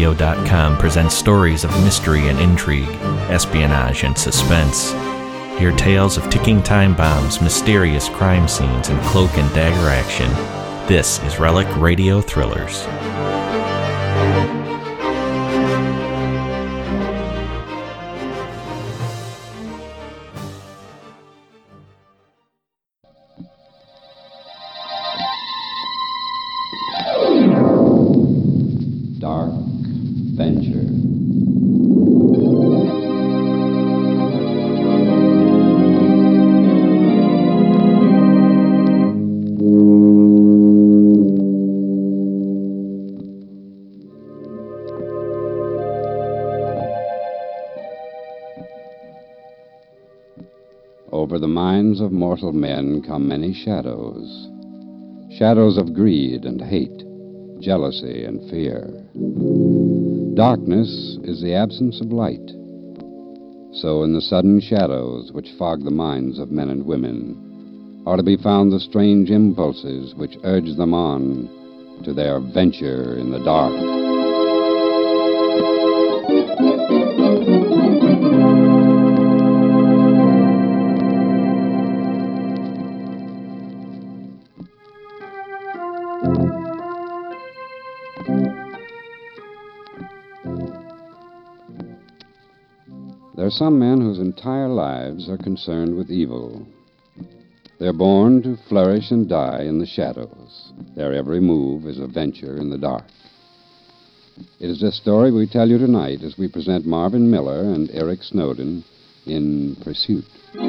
RelecRadio.com presents stories of mystery and intrigue, espionage and suspense. Hear tales of ticking time bombs, mysterious crime scenes, and cloak and dagger action. This is Relic Radio Thrillers. Dark Venture. Over the minds of mortal men come many shadows. Shadows of greed and hate, jealousy and fear. Darkness is the absence of light. So in the sudden shadows which fog the minds of men and women are to be found the strange impulses which urge them on to their venture in the dark. There are some men whose entire lives are concerned with evil. They're born to flourish and die in the shadows. Their every move is a venture in the dark. It is this story we tell you tonight as we present Marvin Miller and Eric Snowden in Pursuit.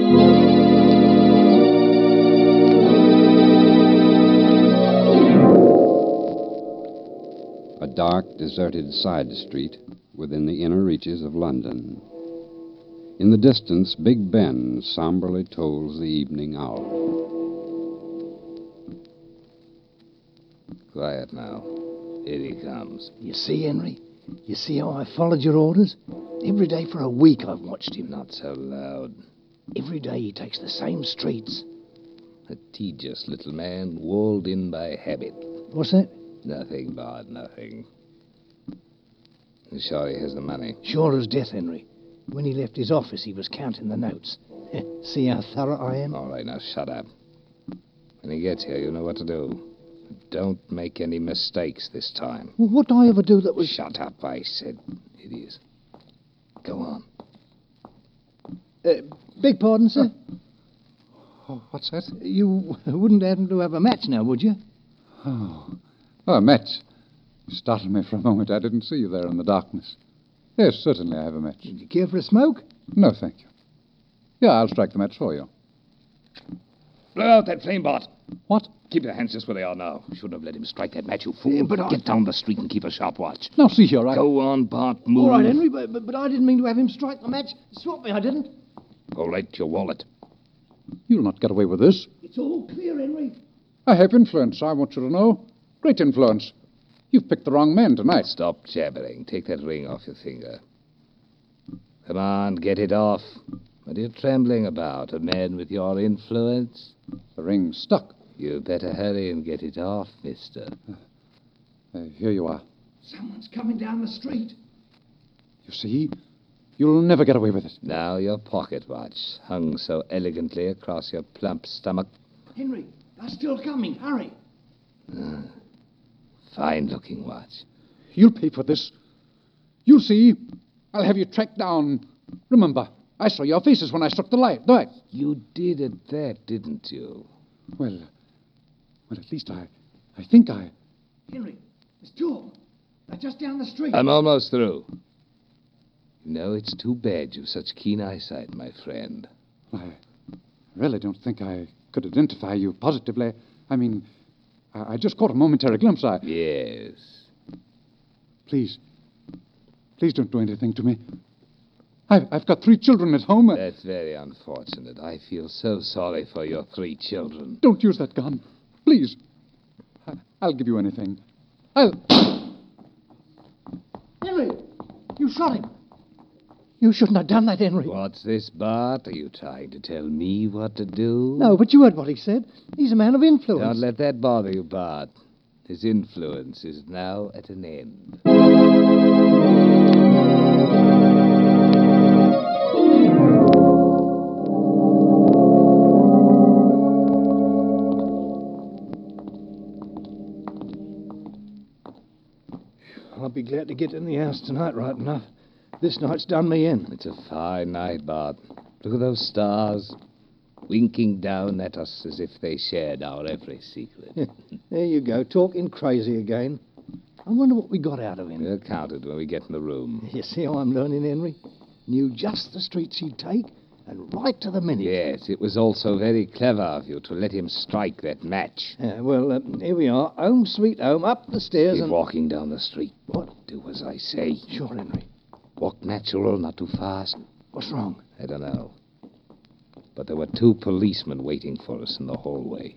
A dark, deserted side street within the inner reaches of London. In the distance, Big Ben somberly tolls the evening hour. Quiet now. Here he comes. You see, Henry? You see how I followed your orders? Every day for a week I've watched him. Not so loud. Every day he takes the same streets. A tedious little man, walled in by habit. What's that? Nothing, Bard, nothing. You sure he has the money? Sure as death, Henry. When he left his office, he was counting the notes. See how thorough I am? All right, now shut up. When he gets here, you know what to do. Don't make any mistakes this time. Well, what did I ever do that was... Shut up, I said. Idiots. Go on. Beg pardon, sir? Oh, what's that? You wouldn't happen to have a match now, would you? Oh, a match. You startled me for a moment. I didn't see you there in the darkness. Yes, certainly I have a match. Would you care for a smoke? No, thank you. Yeah, I'll strike the match for you. Blow out that flame, Bart. What? Keep your hands just where they are now. Shouldn't have let him strike that match, you fool. Get down the street and keep a sharp watch. Now, see here, Go on, Bart, move. All right, Henry, but I didn't mean to have him strike the match. Swap me, I didn't. All right, your wallet. You'll not get away with this. It's all clear, Henry. I have influence, I want you to know. Great influence. You've picked the wrong man tonight. Stop jabbering. Take that ring off your finger. Come on, get it off. What are you trembling about? A man with your influence? The ring's stuck. You better hurry and get it off, mister. Here you are. Someone's coming down the street. You see? You'll never get away with it. Now your pocket watch, hung so elegantly across your plump stomach. Henry, they're still coming. Hurry. Fine-looking watch. You'll pay for this. You'll see. I'll have you tracked down. Remember, I saw your faces when I struck the light. You did at that, didn't you? Well, at least I think I... Henry, there's two of them. They're just down the street. I'm almost through. You know, it's too bad you've such keen eyesight, my friend. I really don't think I could identify you positively. I mean, I just caught a momentary glimpse. Yes. Please don't do anything to me. I've got 3 children at home. That's very unfortunate. I feel so sorry for your 3 children. Don't use that gun. Please. I'll give you anything. Henry, you shot him. You shouldn't have done that, Henry. What's this, Bart? Are you trying to tell me what to do? No, but you heard what he said. He's a man of influence. Don't let that bother you, Bart. His influence is now at an end. glad to get in the house tonight, right enough. This night's done me in. It's a fine night, Bart. Look at those stars, winking down at us as if they shared our every secret. There you go, talking crazy again. I wonder what we got out of him. We'll count it when we get in the room. You see how I'm learning, Henry? Knew just the streets he'd take, and right to the minute. Yes, it was also very clever of you to let him strike that match. Well, here we are. Home sweet home, up the stairs Keep and... walking down the street. What? Do as I say. Sure, Henry. Walk natural, not too fast. What's wrong? I don't know. But there were 2 policemen waiting for us in the hallway.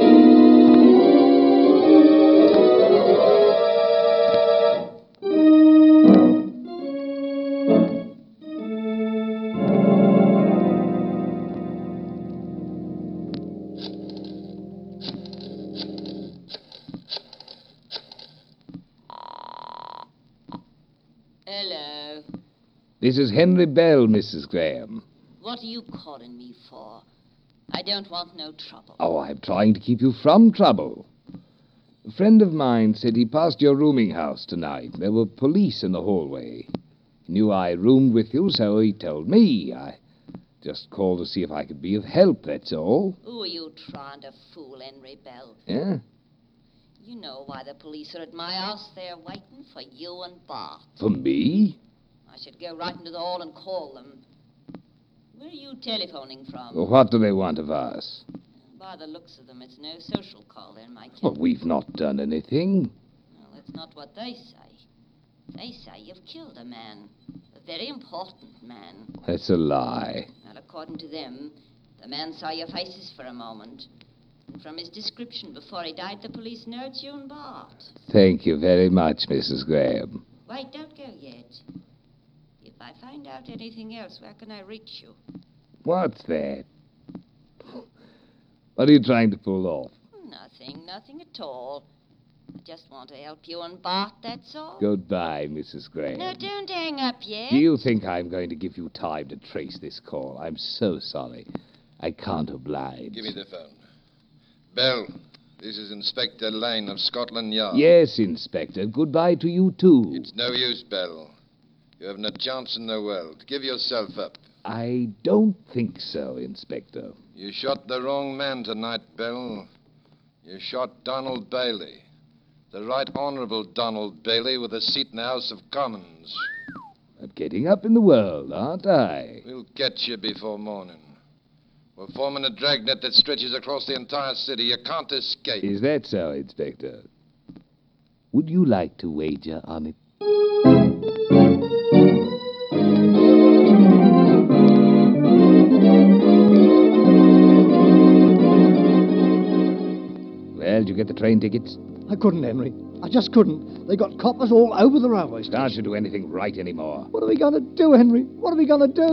Hello. This is Henry Bell, Mrs. Graham. What are you calling me for? I don't want no trouble. Oh, I'm trying to keep you from trouble. A friend of mine said he passed your rooming house tonight. There were police in the hallway. He knew I roomed with you, so he told me. I just called to see if I could be of help, that's all. Who are you trying to fool, Henry Bell? Yeah? You know why the police are at my house. They're waiting for you and Bart. For me? I should go right into the hall and call them. Where are you telephoning from? Well, what do they want of us? By the looks of them, it's no social call they're making. Well, we've not done anything. Well, that's not what they say. They say you've killed a man. A very important man. That's a lie. Well, according to them, the man saw your faces for a moment. And from his description before he died, the police know it's you and Bart. Thank you very much, Mrs. Graham. Wait, don't go yet. If I find out anything else, where can I reach you? What's that? What are you trying to pull off? Nothing at all. I just want to help you and Bart, that's all. Goodbye, Mrs. Graham. No, don't hang up yet. Do you think I'm going to give you time to trace this call? I'm so sorry. I can't oblige. Give me the phone. Bell, this is Inspector Lane of Scotland Yard. Yes, Inspector. Goodbye to you, too. It's no use, Bell. You haven't a chance in the world. Give yourself up. I don't think so, Inspector. You shot the wrong man tonight, Bell. You shot Donald Bailey. The Right Honourable Donald Bailey with a seat in the House of Commons. I'm getting up in the world, aren't I? We'll get you before morning. We're forming a dragnet that stretches across the entire city. You can't escape. Is that so, Inspector? Would you like to wager on it? Well, did you get the train tickets? I couldn't, Henry. I just couldn't. They got coppers all over the railway station. Can't you do anything right anymore? What are we going to do, Henry? What are we going to do?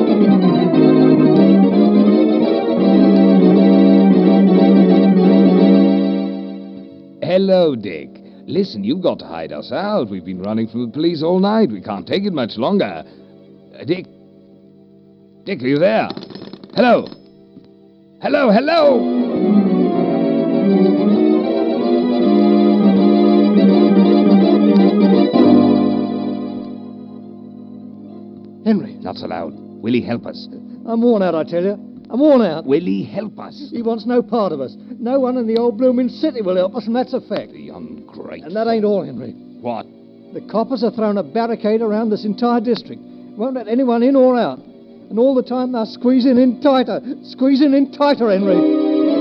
Hello, Dick. Listen, you've got to hide us out. We've been running from the police all night. We can't take it much longer. Dick? Dick, are you there? Hello? Hello, hello! Henry. Not so loud. Will he help us? I'm worn out, I tell you. I'm worn out. Will he help us? He wants no part of us. No one in the old blooming city will help us, and that's a fact. The ungrateful. And that ain't all, Henry. What? The coppers have thrown a barricade around this entire district. Won't let anyone in or out. And all the time they're squeezing in tighter. Squeezing in tighter, Henry.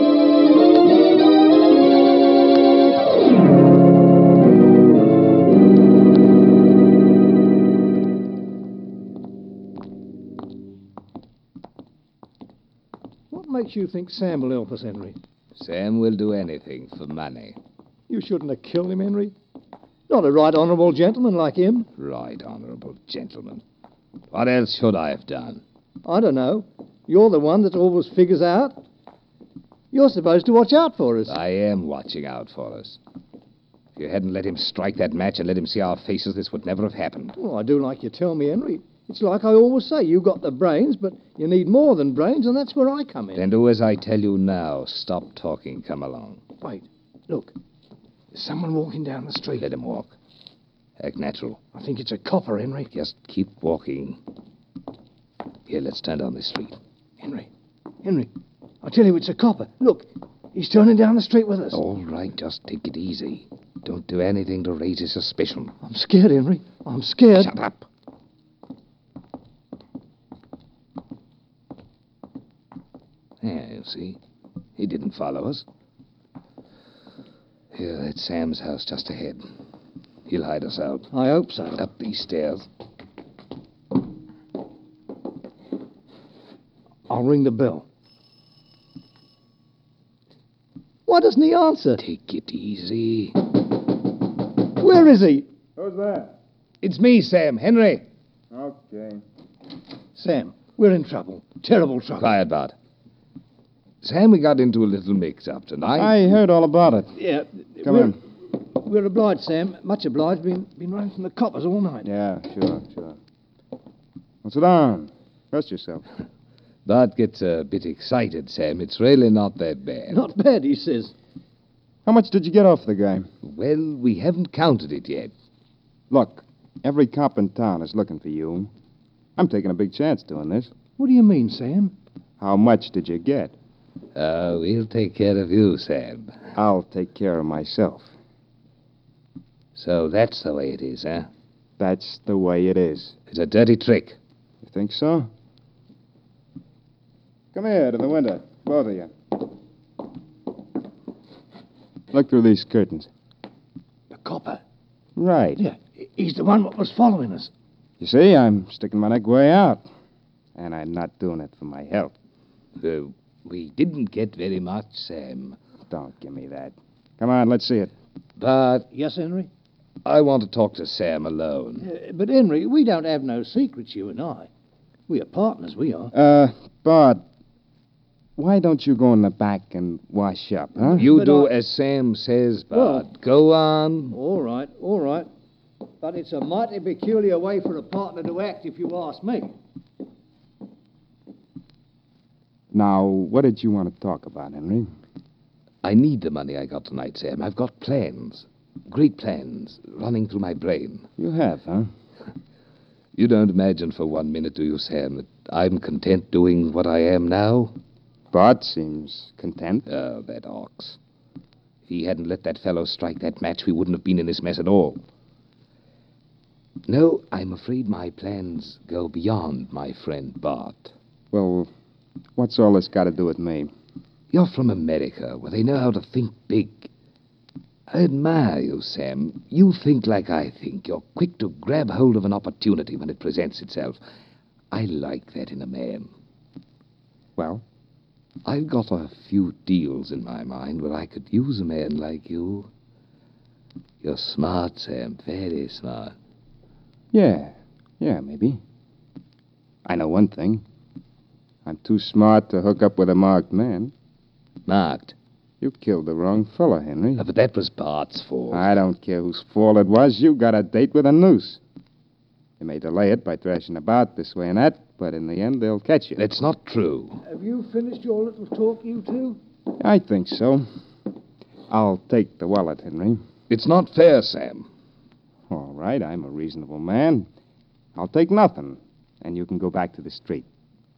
What makes you think Sam will help us, Henry? Sam will do anything for money. You shouldn't have killed him, Henry. Not a right honourable gentleman like him. Right, honourable gentleman. What else should I have done? I don't know. You're the one that always figures out. You're supposed to watch out for us. I am watching out for us. If you hadn't let him strike that match and let him see our faces, this would never have happened. Well, I do like you tell me, Henry. It's like I always say, you got the brains, but you need more than brains, and that's where I come in. Then do as I tell you now. Stop talking. Come along. Wait, look. There's someone walking down the street. Let him walk. Act natural. I think it's a copper, Henry. Just keep walking. Here, let's turn down this street. Henry, I tell you, it's a copper. Look, he's turning down the street with us. All right, just take it easy. Don't do anything to raise his suspicion. I'm scared, Henry. I'm scared. Shut up. Yeah, you see. He didn't follow us. Here, that's Sam's house just ahead. He'll hide us out. I hope so. Up these stairs. I'll ring the bell. Why doesn't he answer? Take it easy. Where is he? Who's there? It's me, Sam. Henry. Okay. Sam, we're in trouble. Terrible trouble. Quiet, Bart. Sam, we got into a little mix-up tonight. I heard all about it. Yeah. Come in. We're obliged, Sam. Much obliged. Been running from the coppers all night. Yeah, sure. Well, sit down. Rest yourself. Bart gets a bit excited, Sam. It's really not that bad. Not bad, he says. How much did you get off the guy? Well, we haven't counted it yet. Look, every cop in town is looking for you. I'm taking a big chance doing this. What do you mean, Sam? How much did you get? We'll take care of you, Sam. I'll take care of myself. So that's the way it is, huh? That's the way it is. It's a dirty trick. You think so? Come here to the window, both of you. Look through these curtains. The copper. Right. Yeah, he's the one what was following us. You see, I'm sticking my neck way out. And I'm not doing it for my health. We didn't get very much, Sam. Don't give me that. Come on, let's see it. But Yes, Henry? I want to talk to Sam alone. But, Henry, we don't have no secrets, you and I. We are partners, we are. Bart, why don't you go in the back and wash up, huh? You But do as Sam says, Bart. Go on. All right. But it's a mighty peculiar way for a partner to act, if you ask me. Now, what did you want to talk about, Henry? I need the money I got tonight, Sam. I've got plans. Great plans running through my brain. You have, huh? You don't imagine for 1 minute, do you, Sam, that I'm content doing what I am now? Bart seems content. Oh, that ox. If he hadn't let that fellow strike that match, we wouldn't have been in this mess at all. No, I'm afraid my plans go beyond my friend Bart. Well, what's all this got to do with me? You're from America, where they know how to think big. I admire you, Sam. You think like I think. You're quick to grab hold of an opportunity when it presents itself. I like that in a man. Well? I've got a few deals in my mind where I could use a man like you. You're smart, Sam. Very smart. Yeah, maybe. I know one thing. I'm too smart to hook up with a marked man. Marked? You killed the wrong fella, Henry. But that was Bart's fault. I don't care whose fault it was. You got a date with a noose. You may delay it by thrashing about this way and that, but in the end, they'll catch you. That's not true. Have you finished your little talk, you two? I think so. I'll take the wallet, Henry. It's not fair, Sam. All right, I'm a reasonable man. I'll take nothing, and you can go back to the street.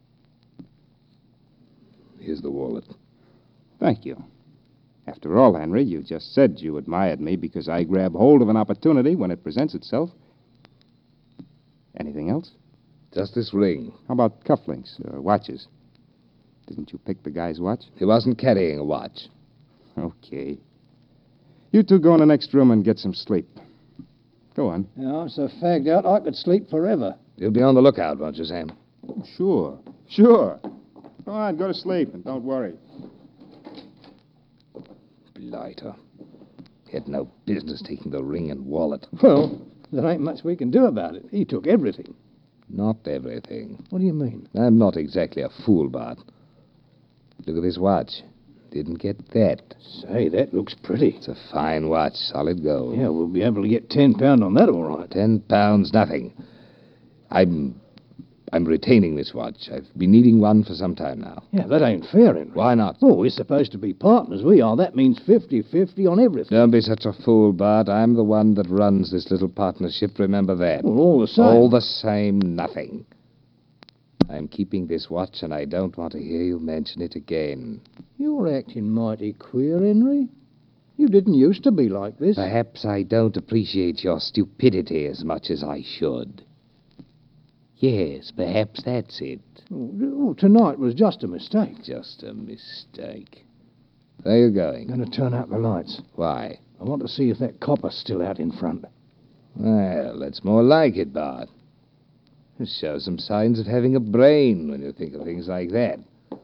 Here's the wallet. Thank you. After all, Henry, you just said you admired me because I grab hold of an opportunity when it presents itself. Anything else? Just this ring. How about cufflinks, watches? Didn't you pick the guy's watch? He wasn't carrying a watch. Okay. You two go in the next room and get some sleep. Go on. Yeah, I'm so fagged out I could sleep forever. You'll be on the lookout, won't you, Sam? Sure. Go on, go to sleep, and don't worry. Blighter. He had no business taking the ring and wallet. Well, there ain't much we can do about it. He took everything. Not everything. What do you mean? I'm not exactly a fool, Bart. Look at this watch. Didn't get that. Say, that looks pretty. It's a fine watch, solid gold. Yeah, we'll be able to get £10 on that, all right. 10 pounds, nothing. I'm I'm retaining this watch. I've been needing one for some time now. Yeah, that ain't fair, Henry. Why not? Oh, we're supposed to be partners, we are. That means 50-50 on everything. Don't be such a fool, Bart. I'm the one that runs this little partnership, remember that. Well, all the same. All the same, nothing. I'm keeping this watch, and I don't want to hear you mention it again. You're acting mighty queer, Henry. You didn't used to be like this. Perhaps I don't appreciate your stupidity as much as I should. Yes, perhaps that's it. Oh, tonight was just a mistake. Just a mistake. Where are you going? I'm going to turn out the lights. Why? I want to see if that copper's still out in front. Well, that's more like it, Bart. You show some signs of having a brain when you think of things like that.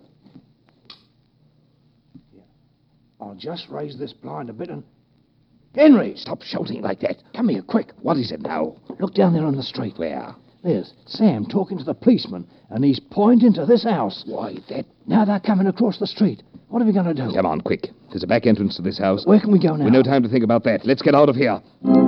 I'll just raise this blind a bit and... Henry! Stop shouting like that. Come here, quick. What is it now? Look down there on the street. Where? There's Sam talking to the policeman, and he's pointing to this house. Why, that... Now they're coming across the street. What are we going to do? Come on, quick. There's a back entrance to this house. Where can we go now? We've no time to think about that. Let's get out of here.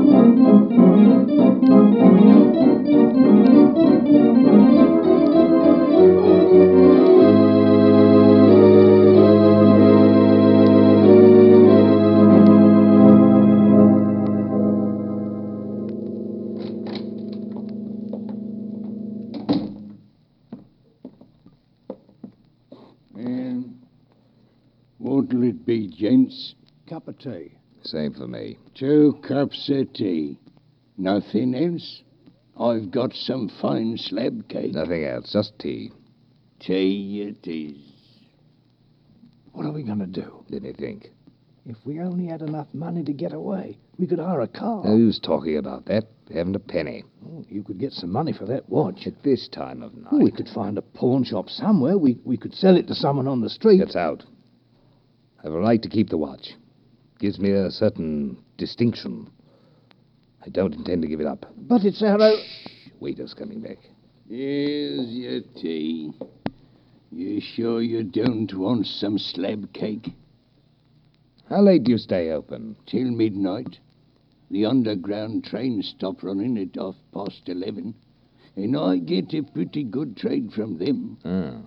What'll it be, gents? Cup of tea. Same for me. 2 cups of tea. Nothing else? I've got some fine slab cake. Nothing else, just tea. Tea it is. What are we going to do? Let me think. If we only had enough money to get away, we could hire a car. Who's talking about that? We haven't a penny. Oh, you could get some money for that watch. At this time of night. Oh, we could find a pawn shop somewhere. We could sell it to someone on the street. It's out. I have a right to keep the watch. Gives me a certain distinction. I don't intend to give it up. But it's our own... Waiter's coming back. Here's your tea. You sure you don't want some slab cake? How late do you stay open? Till midnight. The underground trains stop running at 11:30. And I get a pretty good trade from them.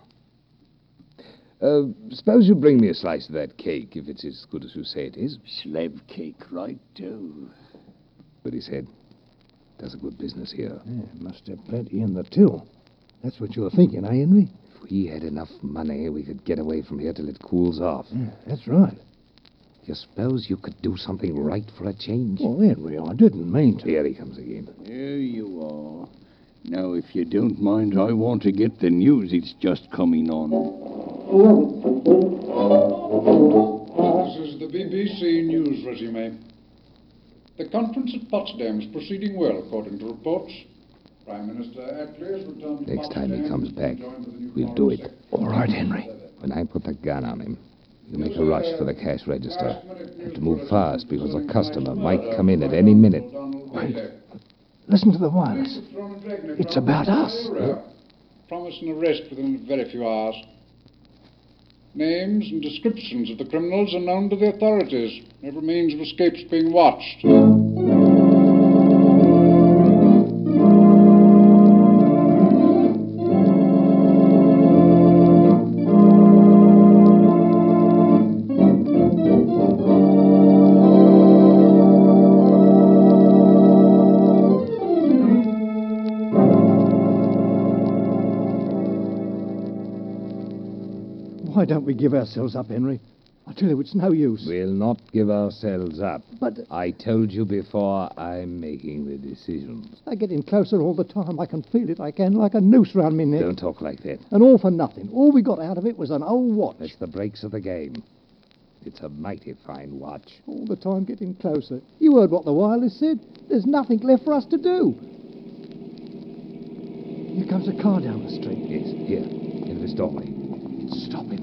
Suppose you bring me a slice of that cake, if it's as good as you say it is. Slab cake, right, too. But he said, does a good business here. Yeah, must have plenty in the till. That's what you're thinking, eh, Henry? If we had enough money, we could get away from here till it cools off. Yeah, that's right. You suppose you could do something right for a change? Well, Henry, I didn't mean to. Here he comes again. There you are. Now, if you don't mind, I want to get the news it's just coming on. This is the BBC News resume. The conference at Potsdam is proceeding well, according to reports. Prime Minister Attlee has returned to Next time he Potsdam comes and back, joined with the new we'll foreign do it. secretary. All right, Henry. When I put the gun on him, you make a rush for the cash register. Have to move fast because a customer might come in at any minute. Wait. Listen to the wireless. It's about us. Promise an arrest within a very few hours. Names and descriptions of the criminals are known to the authorities. Every means of escape's being watched. Why don't we give ourselves up, Henry? I tell you, it's no use. We'll not give ourselves up. But I told you before, I'm making the decisions. they're getting closer all the time. I can feel it. I can, like a noose round me neck. Don't talk like that. And all for nothing. All we got out of it was an old watch. That's the breaks of the game. It's a mighty fine watch. All the time getting closer. You heard what the wireless said. There's nothing left for us to do. Here comes a car down the street. Yes, here, in this doorway. It's stopping.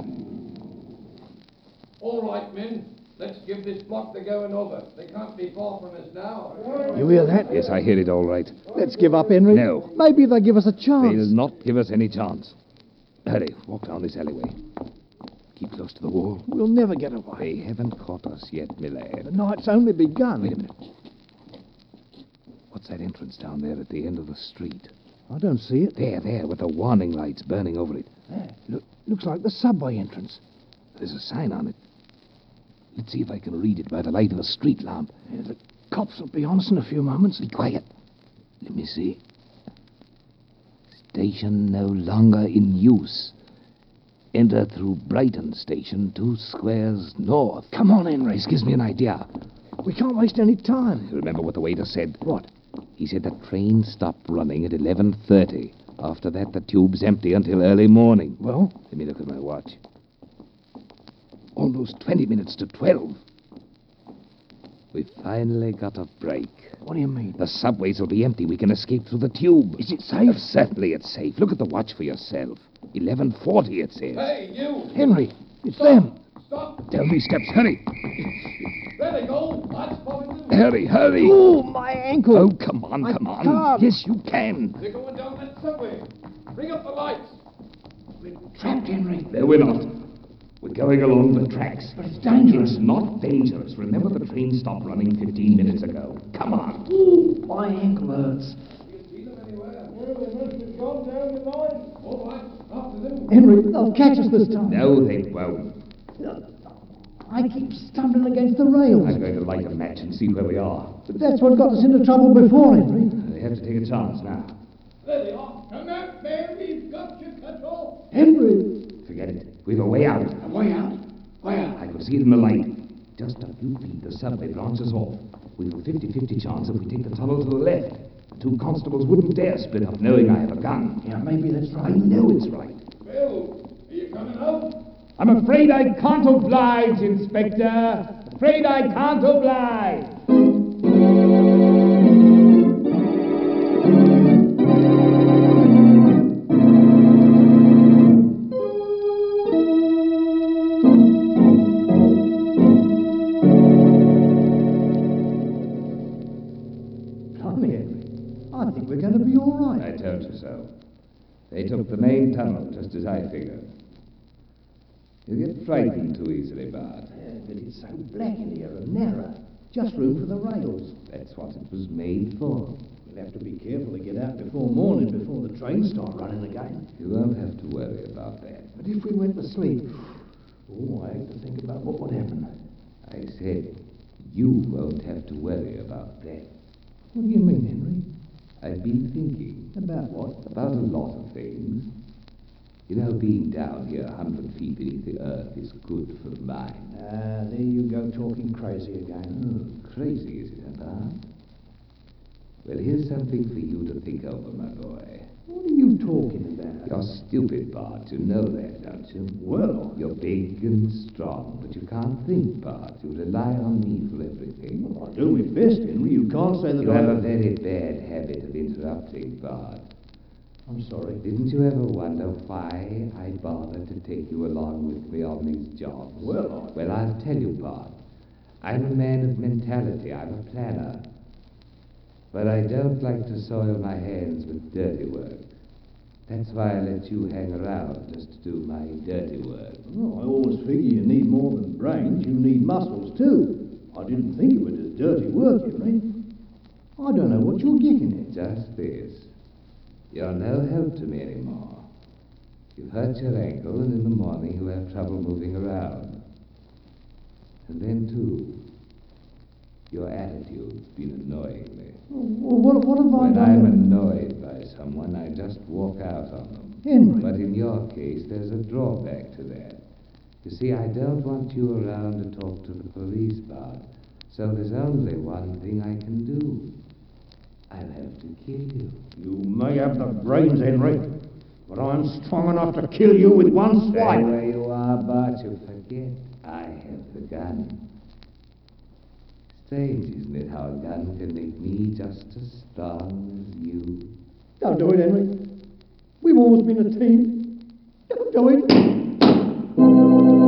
All right, men. Let's give this block the going over. They can't be far from us now. You hear that? Yes, I hear it all right. Let's give up, Henry. No. Maybe they'll give us a chance. They'll not give us any chance. Hurry, walk down this alleyway. Keep close to the wall. We'll never get away. They haven't caught us yet, my lad. The night's only begun. Wait a minute. What's that entrance down there at the end of the street? I don't see it. There, with the warning lights burning over it. Looks like the subway entrance. There's a sign on it. Let's see if I can read it by the light of a street lamp. Yeah, the cops will be on us in a few moments. Be quiet. Let me see. Station no longer in use. Enter through Brighton Station, 2 squares north. Come on, Henry. This gives me an idea. We can't waste any time. You remember what the waiter said? What? He said the train stopped running at 11:30. After that, the tube's empty until early morning. Well? Let me look at my watch. Almost 20 minutes to 12. We finally got a break. What do you mean? The subways will be empty. We can escape through the tube. Is it safe? Certainly it's safe. Look at the watch for yourself. 11:40, it says. Hey, you! Henry, it's them. Stop! Down these steps. Hurry. There they go! That's Bovington! Hurry. Oh, my ankle. Oh, come on. can't. Yes, you can. They're going down that subway. Bring up the lights. We're trapped, Henry. No, we're not. We're going along the tracks. But it's dangerous. It's not dangerous. Remember the train stopped running 15 minutes ago. Come on. Ooh, my ankle hurts. You see them anywhere? Well, they must have gone down the line. All right, after them. Henry, they'll catch us this time. No, they won't. I keep stumbling against the rails. I'm going to light a match and see where we are. But that's what got us into trouble before, Henry. They have to take a chance now. There they are. Come out, man. We've got you cut off. Henry! Forget it. We've a way out. A way out? Where? I could see it in the light. Just a few feet, the subway branches off. We've a 50-50 chance if we take the tunnel to the left. The 2 constables wouldn't dare split up knowing I have a gun. Yeah, maybe that's right. I know it's right. Bill, are you coming out? I'm afraid I can't oblige, Inspector. Afraid I can't oblige. Blimey, Henry. I think we're going to be all right. I told you so. They took the main tunnel, just as I figured. You get frightened too easily, Bart. Yeah, but it's so black in here and narrow. Just room for the rails. That's what it was made for. We'll have to be careful to get out before morning, before the trains start running again. You won't have to worry about that. But if we went to sleep... Oh, I have to think about what would happen. I said, you won't have to worry about that. What do you mean, Henry? I've been thinking. About what? About a lot of things. You know, being down here 100 feet beneath the earth is good for the mind. There you go, talking crazy again. Oh, crazy, is it, Bart? Well, here's something for you to think over, my boy. What are you talking about? You're stupid, Bart. You know that, don't you? Well, You're big and strong, but you can't think, Bart. You rely on me for everything. I do my best, Henry. You can't say that You have a very bad habit of interrupting, Bart. I'm sorry. Didn't you ever wonder why I bothered to take you along with me on these jobs? Well, I'll tell you, Bart. I'm a man of mentality. I'm a planner. But I don't like to soil my hands with dirty work. That's why I let you hang around, just to do my dirty work. Well, I always figure you need more than brains. You need muscles, too. I didn't think it was just dirty work, Henry. I don't know what you're getting at. Just this. You're no help to me anymore. You've hurt your ankle, and in the morning you have trouble moving around. And then, too, your attitude's been annoying me. Well, what have I When done? I'm annoyed by someone, I just walk out on them. Henry. But in your case, there's a drawback to that. You see, I don't want you around to talk to the police, Bart. So there's only one thing I can do. I'll have to kill you. You may have the brains, Henry, but I'm strong enough to kill you with one swipe. Stay where you are, Bart. You forget I have the gun. Strange, isn't it, how a gun can make me just as strong as you? Don't do it, Henry. We've always been a team. Don't do it.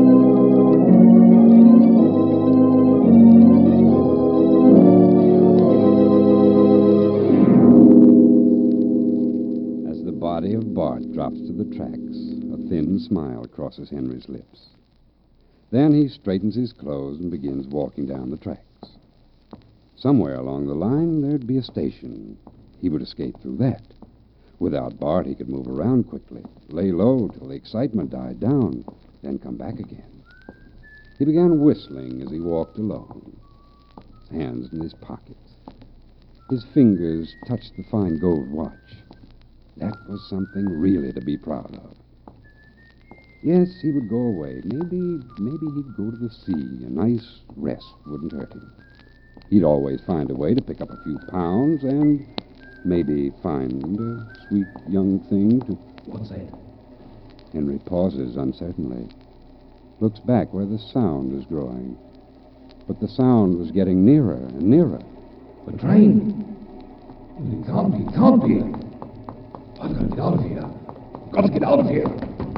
As the body of Bart drops to the tracks, a thin smile crosses Henry's lips. Then he straightens his clothes and begins walking down the tracks. Somewhere along the line, there'd be a station. He would escape through that. Without Bart, he could move around quickly, lay low till the excitement died down, then come back again. He began whistling as he walked along, hands in his pockets. His fingers touched the fine gold watch. That was something really to be proud of. Yes, he would go away. Maybe he'd go to the sea. A nice rest wouldn't hurt him. He'd always find a way to pick up a few pounds and maybe find a sweet young thing to... What's that? Henry pauses uncertainly, looks back where the sound is growing. But the sound was getting nearer and nearer. The train. It can't be. I've got to get out of here. Got to get out of here.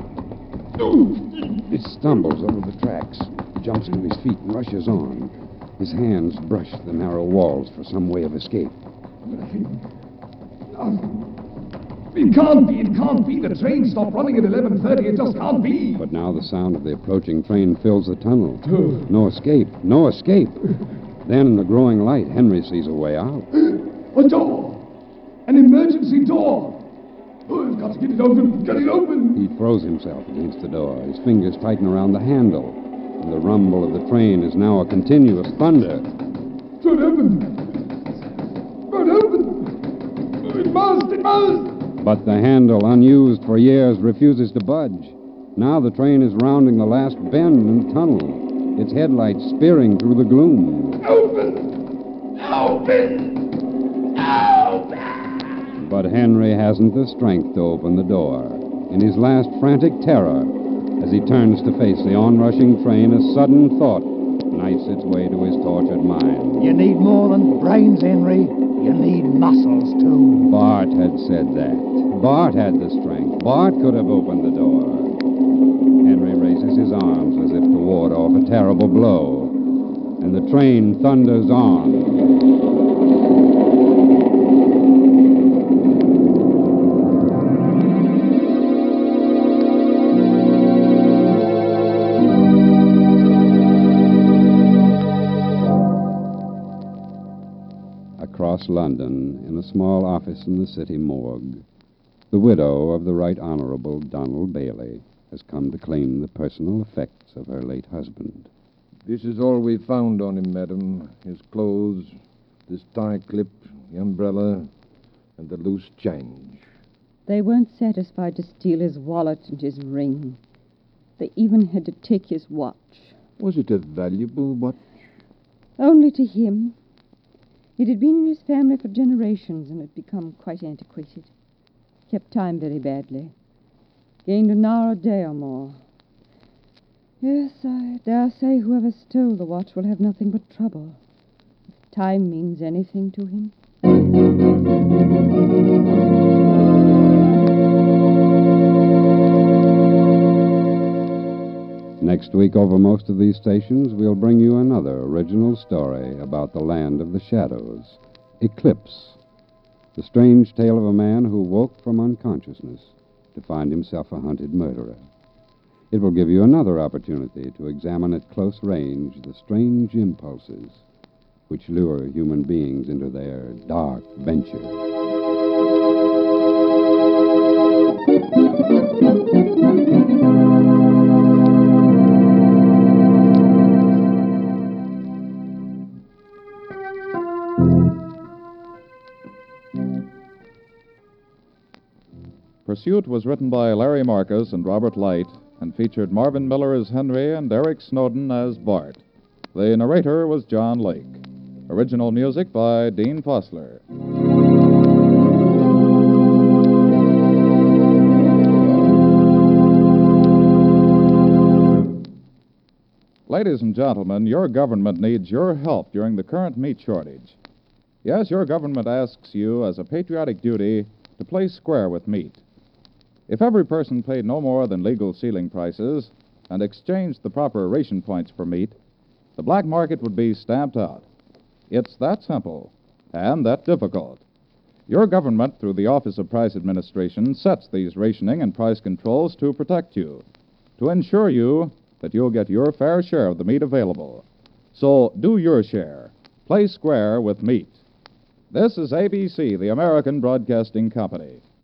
He stumbles over the tracks, jumps to his feet and rushes on. His hands brush the narrow walls for some way of escape. It can't be. The train stopped running at 11:30. It just can't be. But now the sound of the approaching train fills the tunnel. No escape. Then in the growing light, Henry sees a way out. A door. An emergency door. Oh, I've got to get it open. He throws himself against the door. His fingers tighten around the handle. And the rumble of the train is now a continuous thunder. Don't open. It must. But the handle, unused for years, refuses to budge. Now the train is rounding the last bend in the tunnel, its headlights spearing through the gloom. Open! But Henry hasn't the strength to open the door. In his last frantic terror, as he turns to face the onrushing train, a sudden thought knifes its way to his tortured mind. You need more than brains, Henry. You need muscles, too. Bart had said that. Bart had the strength. Bart could have opened the door. Henry raises his arms as if to ward off a terrible blow. And the train thunders on. Across London, in a small office in the city morgue, the widow of the Right Honorable Donald Bailey has come to claim the personal effects of her late husband. This is all we found on him, madam. His clothes, this tie clip, the umbrella, and the loose change. They weren't satisfied to steal his wallet and his ring. They even had to take his watch. Was it a valuable watch? Only to him. It had been in his family for generations and had become quite antiquated. Kept time very badly. Gained an hour a day or more. Yes, I dare say whoever stole the watch will have nothing but trouble. If time means anything to him. Next week, over most of these stations, we'll bring you another original story about the land of the shadows, Eclipse, the strange tale of a man who woke from unconsciousness to find himself a hunted murderer. It will give you another opportunity to examine at close range the strange impulses which lure human beings into their dark venture. Pursuit was written by Larry Marcus and Robert Light and featured Marvin Miller as Henry and Eric Snowden as Bart. The narrator was John Lake. Original music by Dean Fossler. Ladies and gentlemen, your government needs your help during the current meat shortage. Yes, your government asks you as a patriotic duty to play square with meat. If every person paid no more than legal ceiling prices and exchanged the proper ration points for meat, the black market would be stamped out. It's that simple and that difficult. Your government, through the Office of Price Administration, sets these rationing and price controls to protect you, to ensure you that you'll get your fair share of the meat available. So do your share. Play square with meat. This is ABC, the American Broadcasting Company.